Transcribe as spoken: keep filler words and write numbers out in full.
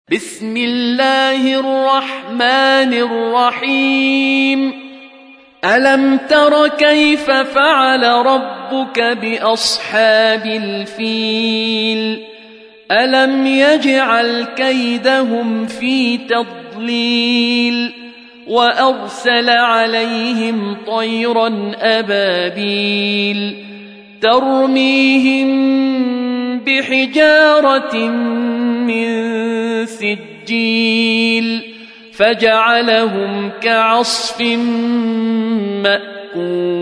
بسم الله الرحمن الرحيم ألم تر كيف فعل ربك بأصحاب الفيل ألم يجعل كيدهم في تضليل وأرسل عليهم طيرا أبابيل ترميهم بحجارة من سجيل فجعلهم كعصف مأكول.